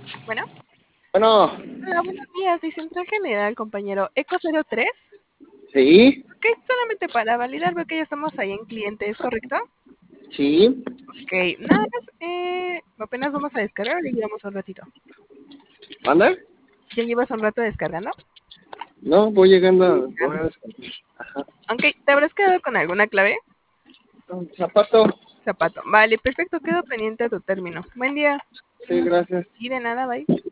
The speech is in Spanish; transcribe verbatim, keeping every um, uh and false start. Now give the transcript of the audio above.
Bueno, Bueno, hola, buenos días, de Central General, compañero. Eco cero tres. sí, Ok, solamente para validar, veo que ya estamos ahí en cliente, ¿es correcto? sí, Ok, nada más, eh, apenas vamos a descargar, ya llevamos un ratito. ¿manda? ¿Ya llevas un rato descargando? No, voy llegando a... Ah, voy a descansar. Ajá. ok, ¿te habrás quedado con alguna clave? Un zapato. Zapato. Vale, perfecto, quedo pendiente de tu término. Buen día. Sí, gracias. Sí, de nada, bye.